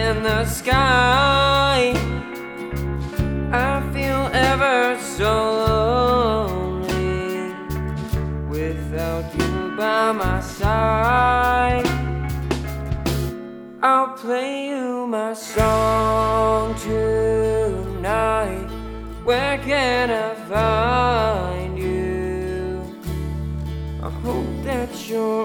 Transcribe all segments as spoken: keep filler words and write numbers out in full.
in the sky. I feel ever so lonely without you by my side. I'll play you my song tonight. Where can I find you? I hope that you're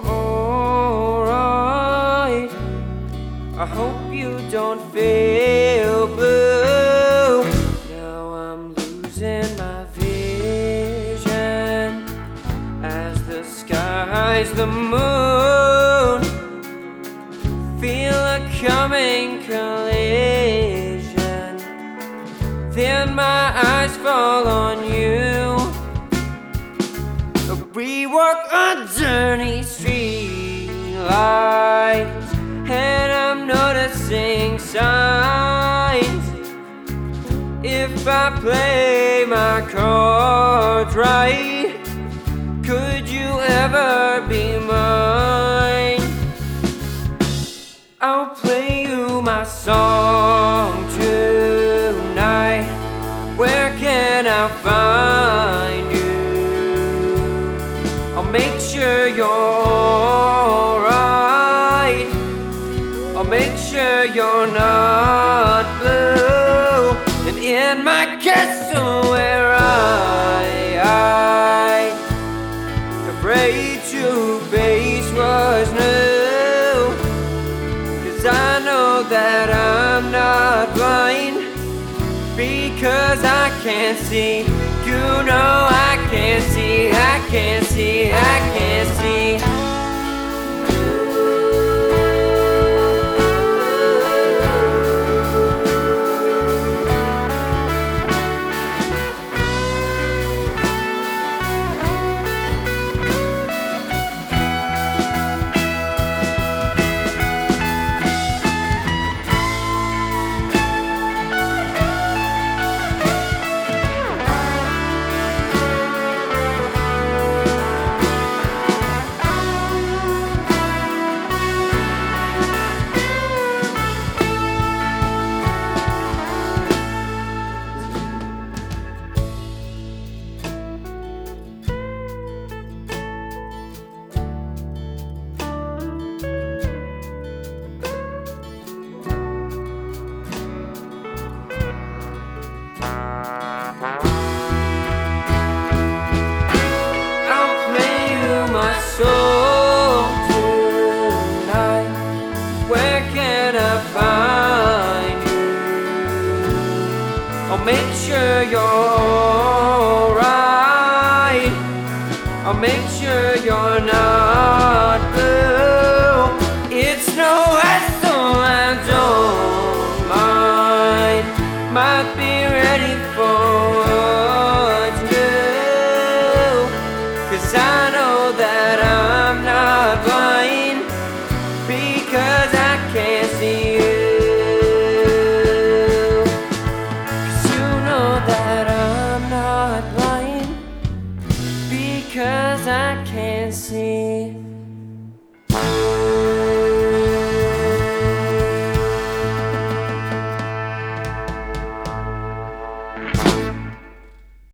alright. I hope you don't feel blue. Now I'm losing my vision as the sky's the moon. Feel a coming collision, then my eyes fall on you. We walk underneath street lights, and I'm noticing signs. If I play my cards right, could you ever be mine? I'll play you my song tonight. Where can I find you? I'll make sure you're alright. I'll make sure you're not blue. And in my castle where I, I afraid to face what's new. I know that I'm not blind, because I can't see. You know I can't see, I can't see, I can't see. Soul tonight, where can I find you? I'll make sure you're